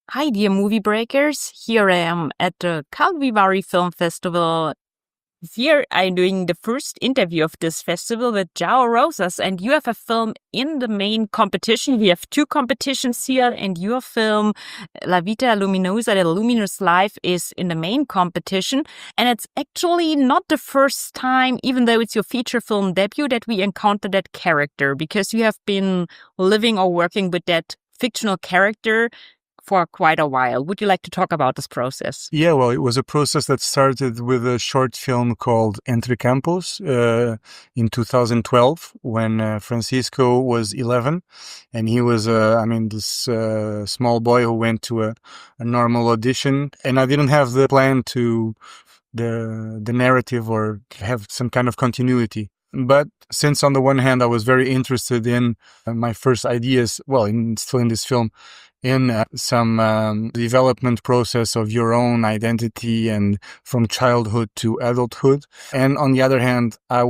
Hi, dear movie breakers. Here I am at the Calvivari Film Festival. Here I'm doing the first interview of this festival with João Rosas, and you have a film in the main competition. We have two competitions here, and your film, La Vita Luminosa, The Luminous Life, is in the main competition. And it's actually not the first time, even though it's your feature film debut, that we encounter that character, because you have been living or working with that fictional character for quite a while. Would you like to talk about this process? Yeah, well, it was a process that started with a short film called Entre Campos in 2012 when Francisco was 11. And he was, this small boy who went to a normal audition. And I didn't have the plan to the narrative or have some kind of continuity. But since on the one hand, I was very interested in my first ideas, still in this film, in some development process of your own identity and from childhood to adulthood. And on the other hand, I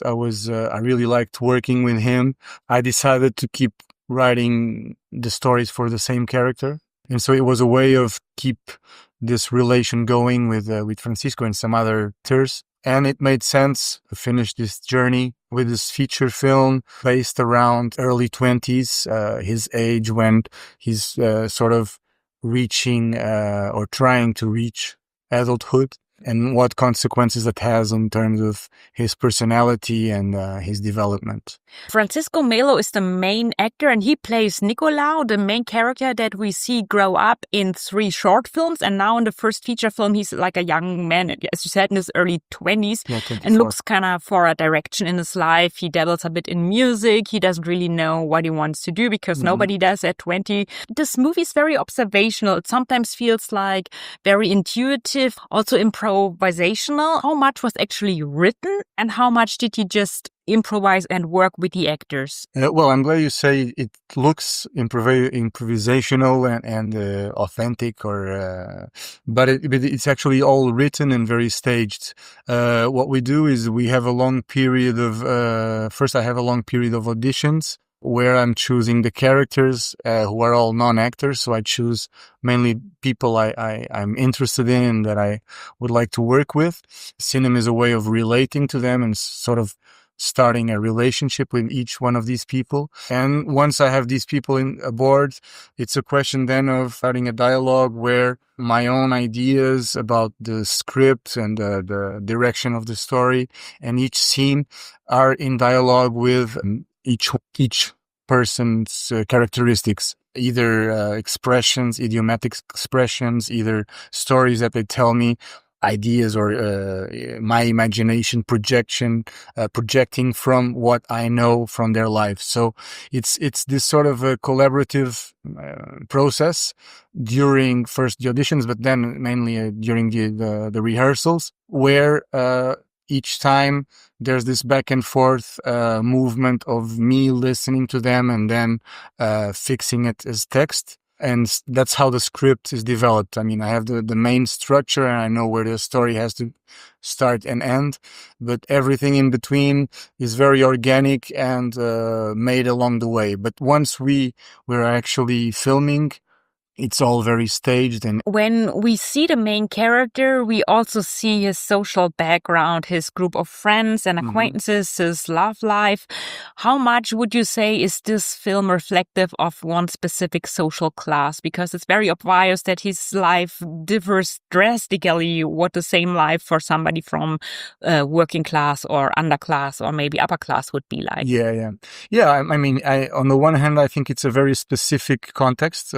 really liked working with him. I decided to keep writing the stories for the same character. And so it was a way of keep this relation going with Francisco and some other actors. And it made sense to finish this journey with this feature film based around early 20s, his age when he's sort of reaching or trying to reach adulthood, and what consequences it has in terms of his personality and his development. Francisco Melo is the main actor, and he plays Nicolau, the main character that we see grow up in 3 short films. And now in the first feature film, he's like a young man, as you said, in his early 20s, and looks kind of for a direction in his life. He dabbles a bit in music. He doesn't really know what he wants to do because nobody does at 20. This movie is very observational. It sometimes feels like very intuitive, also improvisational. How much was actually written and how much did you just improvise and work with the actors? I'm glad you say it looks improvisational and authentic, but it's actually all written and very staged. What we do is we have a long period of, first I have a long period of auditions where I'm choosing the characters who are all non-actors. So I choose mainly people I'm interested in and that I would like to work with. Cinema is a way of relating to them and sort of starting a relationship with each one of these people. And once I have these people aboard, it's a question then of starting a dialogue where my own ideas about the script and the direction of the story and each scene are in dialogue with each person's characteristics, either expressions, idiomatic expressions, either stories that they tell me, ideas or my imagination projecting from what I know from their life. So it's this sort of a collaborative process during first the auditions, but then mainly during the rehearsals, where each time there's this back and forth movement of me listening to them and then fixing it as text. And that's how the script is developed. I mean, I have the main structure and I know where the story has to start and end, but everything in between is very organic and made along the way. But once we're actually filming, it's all very staged. And when we see the main character, we also see his social background, his group of friends and acquaintances, his love life. How much would you say is this film reflective of one specific social class? Because it's very obvious that his life differs drastically what the same life for somebody from working class or underclass or maybe upper class would be like. Yeah. I mean, on the one hand, I think it's a very specific context,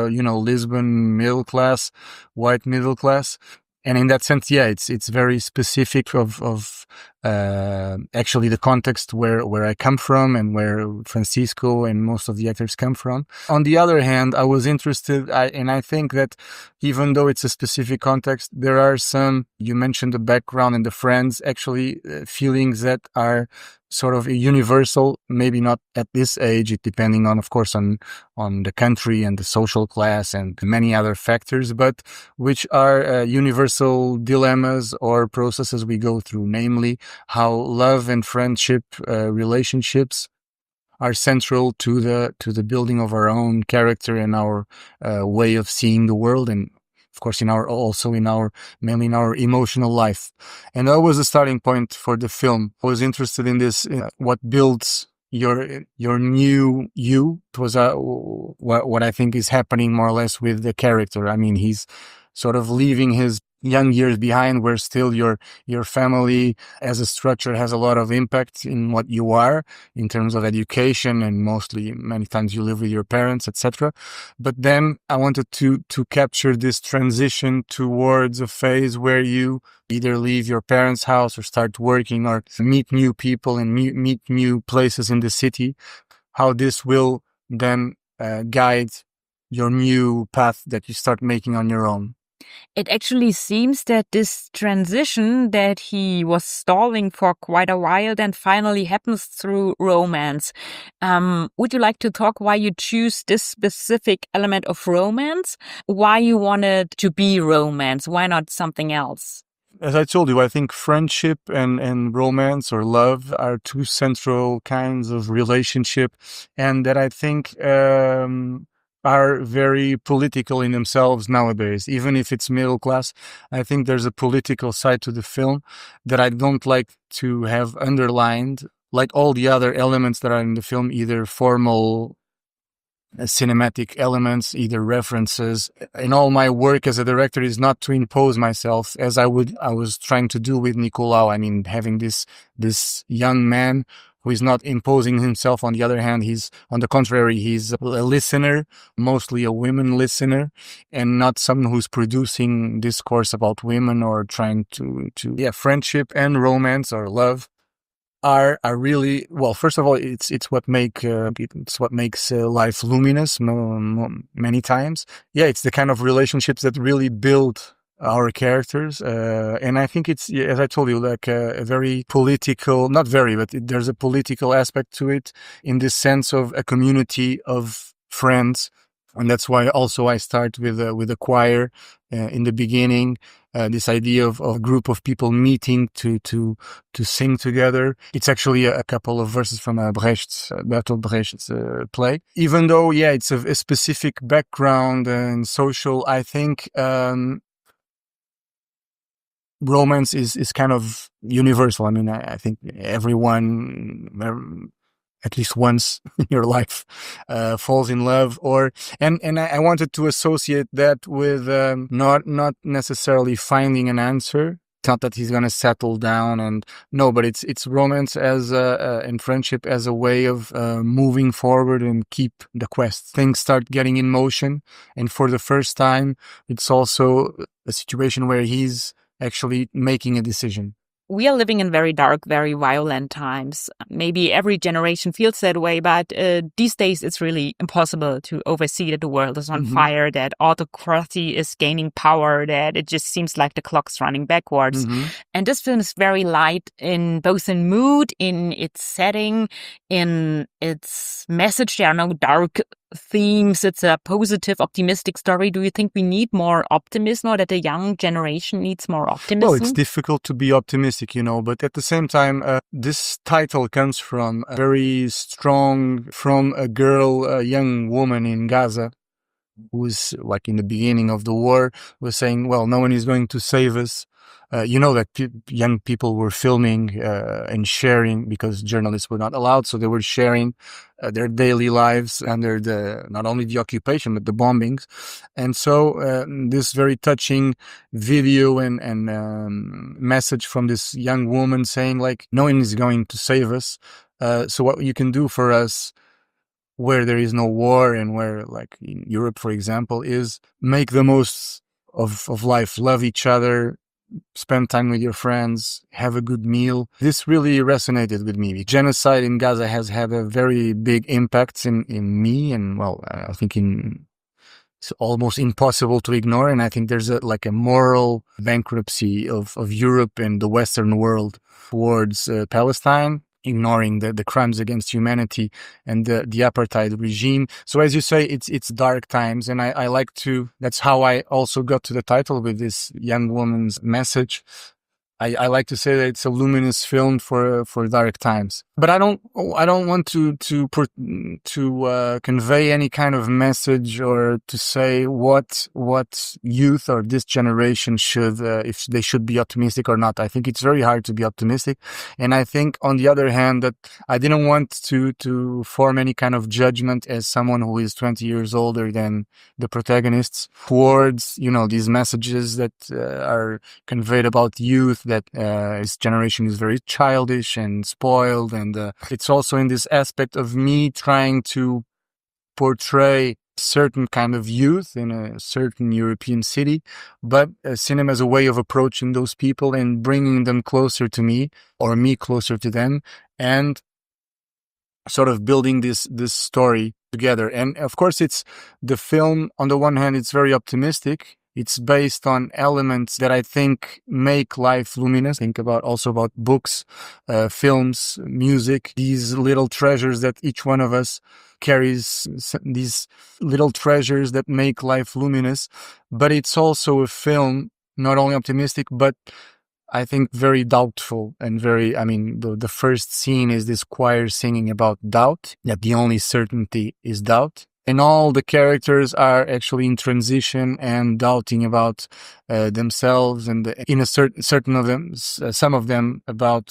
Lisbon middle class, white middle class. And in that sense, yeah, it's very specific of actually the context where I come from and where Francisco and most of the actors come from. On the other hand, I was interested, and I think that even though it's a specific context, there are some, you mentioned the background and the friends, actually feelings that are sort of universal, maybe not at this age, it depending on, of course, on the country and the social class and many other factors, but which are universal dilemmas or processes we go through, namely how love and friendship relationships are central to the building of our own character and our way of seeing the world, and of course mainly in our emotional life. And that was the starting point for the film. I was interested in this, what builds your new you. It was what I think is happening more or less with the character. I mean, he's sort of leaving his young years behind, where still your family as a structure has a lot of impact in what you are in terms of education, and many times you live with your parents, etc. But then I wanted to capture this transition towards a phase where you either leave your parents' house or start working or meet new people and meet new places in the city, how this will then guide your new path that you start making on your own. It actually seems that this transition that he was stalling for quite a while then finally happens through romance. Would you like to talk why you choose this specific element of romance? Why you wanted to be romance? Why not something else? As I told you, I think friendship and romance or love are two central kinds of relationship, and that I think are very political in themselves nowadays. Even if it's middle class, I think there's a political side to the film that I don't like to have underlined, like all the other elements that are in the film, either formal cinematic elements, either references. In all my work as a director is not to impose myself as I was trying to do with Nicolau. I mean, having this young man who is not imposing himself. On the other hand, on the contrary, he's a listener, mostly a women listener, and not someone who's producing discourse about women or trying to friendship and romance or love are really, well, first of all, it's what makes life luminous many times. Yeah, it's the kind of relationships that really build our characters, and I think it's, as I told you, like a very political, not very, but there's a political aspect to it, in this sense of a community of friends. And that's why also I start with a choir in the beginning. This idea of a group of people meeting to sing together. It's actually a couple of verses from Bertolt Brecht's play. Even though, yeah, it's a specific background and social, I think romance is kind of universal. I mean, I think everyone, at least once in your life, falls in love, and I wanted to associate that with not necessarily finding an answer. It's not that he's gonna settle down, but it's romance as and friendship as a way of moving forward and keep the quest. Things start getting in motion, and for the first time, it's also a situation where he's actually making a decision. We are living in very dark, very violent times. Maybe every generation feels that way, but these days it's really impossible to oversee that the world is on fire, that autocracy is gaining power, that it just seems like the clock's running backwards. And this film is very light in both in mood, in its setting, in its message. There are no dark themes. It's a positive, optimistic story. Do you think we need more optimism, or that the young generation needs more optimism? Well, it's difficult to be optimistic, but at the same time, this title comes from a very strong, from a girl, a young woman in Gaza, who was, like, in the beginning of the war, was saying, well, no one is going to save us. That young people were filming and sharing, because journalists were not allowed, so they were sharing their daily lives under not only the occupation but the bombings. And so this very touching video and message from this young woman saying, like, no one is going to save us. So what you can do for us, where there is no war and where, like in Europe, for example, is make the most of life, love each other, spend time with your friends, have a good meal. This really resonated with me. Genocide in Gaza has had a very big impact in me, and, well, I think it's almost impossible to ignore. And I think there's a moral bankruptcy of Europe and the Western world towards Palestine, ignoring the crimes against humanity and the apartheid regime. So, as you say, it's dark times, and I like to. That's how I also got to the title, with this young woman's message. I like to say that it's a luminous film for dark times. But I don't want to convey any kind of message or to say what youth or this generation should if they should be optimistic or not. I think it's very hard to be optimistic, and I think on the other hand that I didn't want to form any kind of judgment as someone who is 20 years older than the protagonists towards these messages that are conveyed about youth, that his generation is very childish and spoiled, and it's also in this aspect of me trying to portray certain kind of youth in a certain European city, but cinema is a way of approaching those people and bringing them closer to me or me closer to them, and sort of building this story together. And of course, it's the film, on the one hand, it's very optimistic. It's based on elements that I think make life luminous. Think also about books, films, music, these little treasures that each one of us carries, these little treasures that make life luminous. But it's also a film not only optimistic, but I think very doubtful and the first scene is this choir singing about doubt, that the only certainty is doubt. And all the characters are actually in transition and doubting about themselves, and in a certain of them, some of them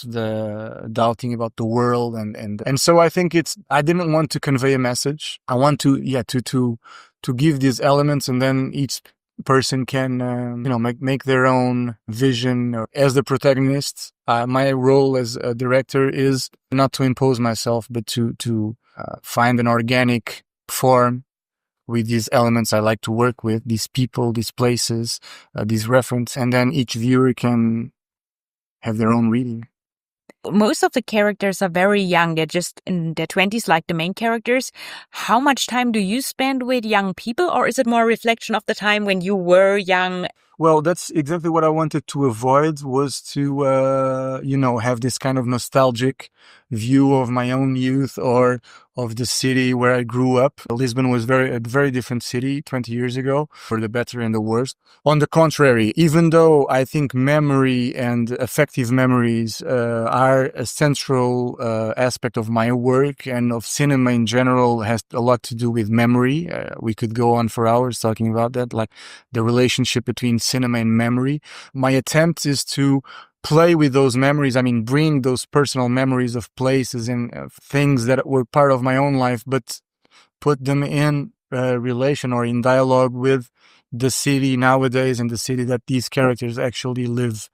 doubting about the world, and so I think I didn't want to convey a message. I want to give these elements, and then each person can make their own vision. As the protagonist, my role as a director is not to impose myself, but to find an organic form with these elements I like to work with, these people, these places, these reference, and then each viewer can have their own reading. Most of the characters are very young. They're just in their 20s, like the main characters. How much time do you spend with young people, or is it more a reflection of the time when you were young? Well, that's exactly what I wanted to avoid, was to, have this kind of nostalgic view of my own youth or of the city where I grew up. Lisbon was a very different city 20 years ago, for the better and the worse. On the contrary, even though I think memory and affective memories are a central aspect of my work, and of cinema in general has a lot to do with memory. We could go on for hours talking about that, like the relationship between cinema and memory. My attempt is to play with those memories. Bring those personal memories of places and things that were part of my own life, but put them in relation or in dialogue with the city nowadays and the city that these characters actually live.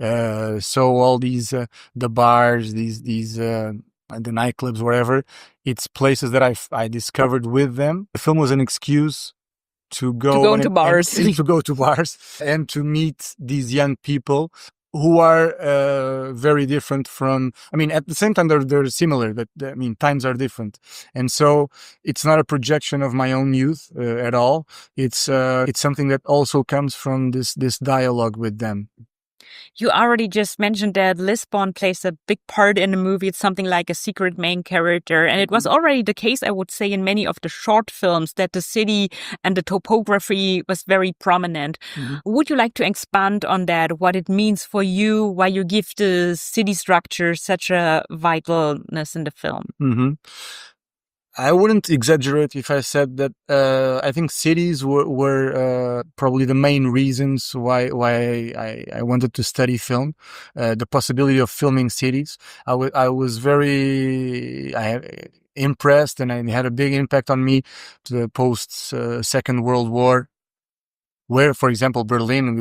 So all these, the bars, these the nightclubs, wherever, it's places that I discovered with them. The film was an excuse to go into bars, to go to bars and to meet these young people who are very different from, at the same time, they're similar, but times are different. And so it's not a projection of my own youth at all. It's something that also comes from this dialogue with them. You already just mentioned that Lisbon plays a big part in the movie. It's something like a secret main character. And it was already the case, I would say, in many of the short films, that the city and the topography was very prominent. Mm-hmm. Would you like to expand on that, what it means for you, why you give the city structure such a vitalness in the film? Mm-hmm. I wouldn't exaggerate if I said that I think cities were probably the main reasons why I wanted to study film. The possibility of filming cities. I was very impressed, and it had a big impact on me to the post Second World War, where, for example, Berlin,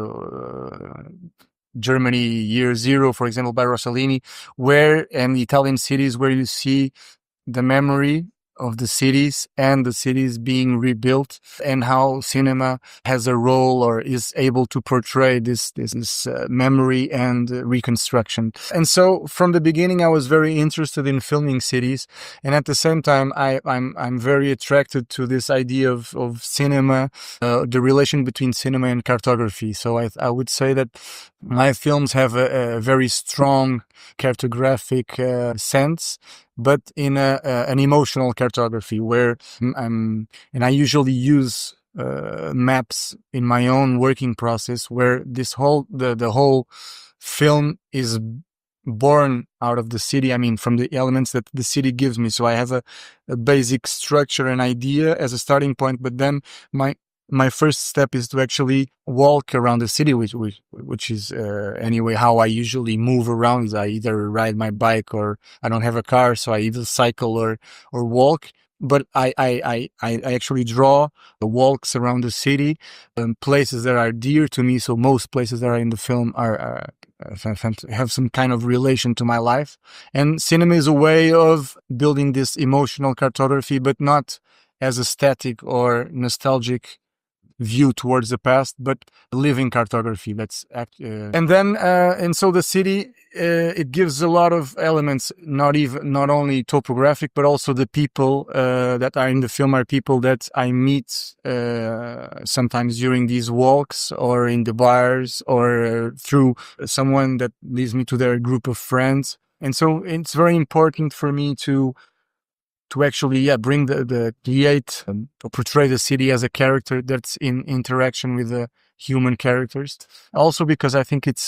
Germany Year Zero, for example, by Rossellini, and Italian cities where you see the memory of the cities and the cities being rebuilt, and how cinema has a role or is able to portray this memory and reconstruction. And so from the beginning, I was very interested in filming cities, and at the same time, I'm very attracted to this idea of cinema, the relation between cinema and cartography. So I would say that my films have a very strong cartographic sense, but in an emotional cartography, where and I usually use maps in my own working process, where the whole film is born out of the city. I mean, from the elements that the city gives me. So I have a basic structure and idea as a starting point, but then my first step is to actually walk around the city, which is anyway how I usually move around. I either ride my bike or I don't have a car, so I either cycle or walk. But I actually draw the walks around the city, places that are dear to me. So most places that are in the film are have some kind of relation to my life. And cinema is a way of building this emotional cartography, but not as a static or nostalgic view towards the past, but living cartography. And so the city, it gives a lot of elements, not only topographic, but also the people that are in the film are people that I meet sometimes during these walks or in the bars or through someone that leads me to their group of friends. And so it's very important for me to actually bring create or portray the city as a character that's in interaction with the human characters. Also because I think it's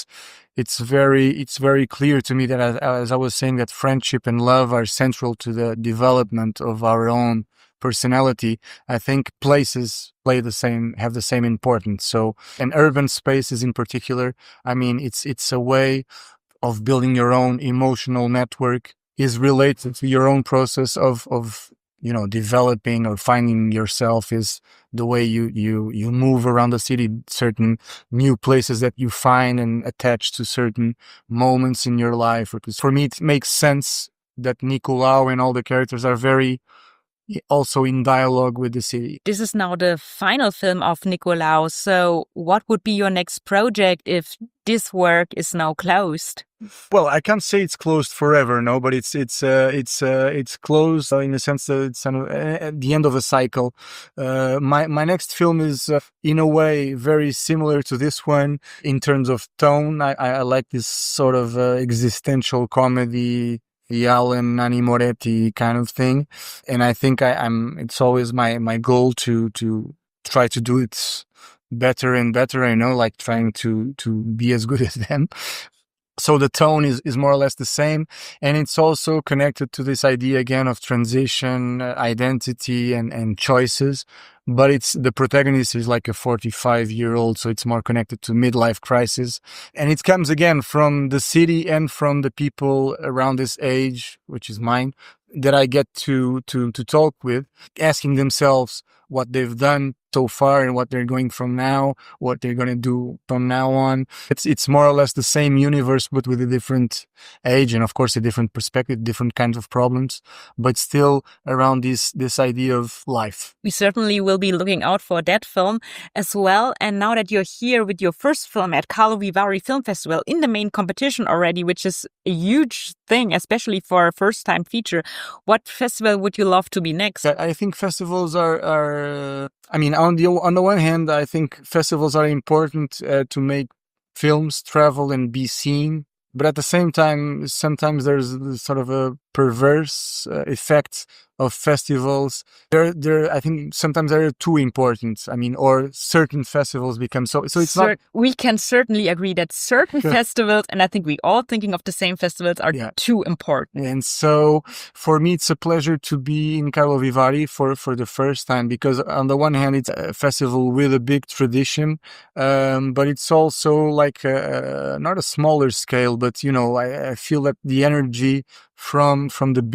very clear to me that as I was saying, that friendship and love are central to the development of our own personality. I think places have the same importance. So, and urban spaces in particular, I mean, it's a way of building your own emotional network, is related to your own process of developing or finding yourself, is the way you move around the city, certain new places that you find and attach to certain moments in your life. Because for me, it makes sense that Nicolau and all the characters are very also in dialogue with the city. This is now the final film of Nicolau. So what would be your next project if this work is now closed? Well, I can't say it's closed forever, no, but it's closed in the sense that it's at the end of a cycle. My next film is in a way very similar to this one in terms of tone. I like this sort of existential comedy, the Alan Nanni Moretti kind of thing, and I think it's always my goal to try to do it better and better. Like trying to be as good as them. So the tone is more or less the same, and it's also connected to this idea again of transition, identity, and choices. But the protagonist is like a 45-year-old, so it's more connected to midlife crisis. And it comes again from the city and from the people around this age, which is mine, that I get to talk with, asking themselves what they've done so far and what they're going from now, what they're going to do from now on. It's more or less the same universe, but with a different age and of course a different perspective, different kinds of problems, but still around this idea of life. We certainly will be looking out for that film as well. And now that you're here with your first film at Carlo Vivari Film Festival in the main competition already, which is a huge thing, especially for a first-time feature, what festival would you love to be next? I think festivals are I mean, on the one hand, I think festivals are important to make films travel and be seen. But at the same time, sometimes there's sort of a perverse effect of festivals. I think sometimes they're too important. I mean, or certain festivals become so it's not. We can certainly agree that certain festivals, and I think we all thinking of the same festivals, are too important. And so for me, it's a pleasure to be in Carlo Vivari for the first time, because on the one hand, it's a festival with a big tradition, but it's also like not a smaller scale, but I feel that the energy from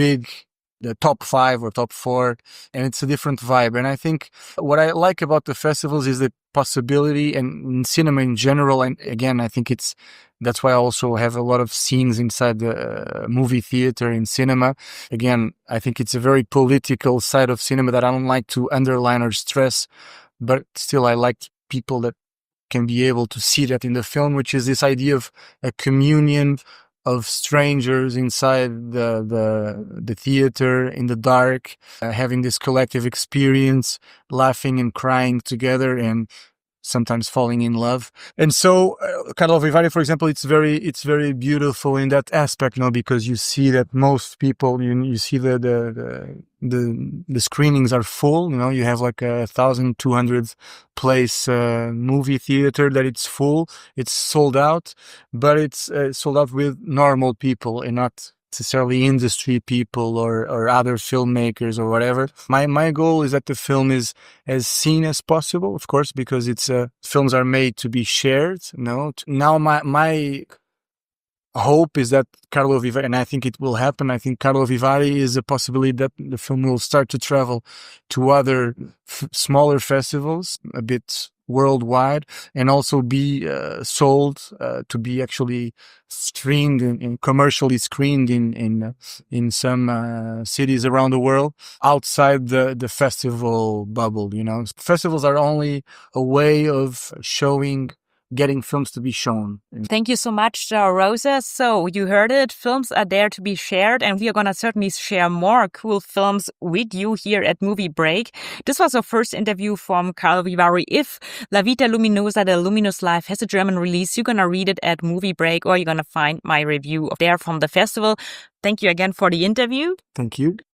the top 5 or top 4, and it's a different vibe. And I think what I like about the festivals is the possibility, and in cinema in general, and again, I think that's why I also have a lot of scenes inside the movie theater in cinema. Again, I think it's a very political side of cinema that I don't like to underline or stress, but still I like people that can be able to see that in the film, which is this idea of a communion of strangers inside the theater in the dark, having this collective experience, laughing and crying together. And sometimes falling in love. And so Carlo Vivari, for example, it's very beautiful in that aspect, because you see that most people, you see the screenings are full. You have like 1,200 place movie theater that it's full. It's sold out, but it's sold out with normal people and not necessarily industry people or other filmmakers or whatever. My goal is that the film is as seen as possible, of course, because it's films are made to be shared. Now my hope is that Carlo Vivari, and I think it will happen. I think Carlo Vivari is a possibility that the film will start to travel to other smaller festivals, a bit worldwide, and also be sold to be actually screened and commercially screened in some cities around the world outside the festival bubble. Festivals are only a way of getting films to be shown. Thank you so much, João Rosas. So you heard it. Films are there to be shared, and we are going to certainly share more cool films with you here at Movie Break. This was our first interview from Carlo Vivari. If La Vita Luminosa, The Luminous Life, has a German release, you're going to read it at Movie Break, or you're going to find my review there from the festival. Thank you again for the interview. Thank you.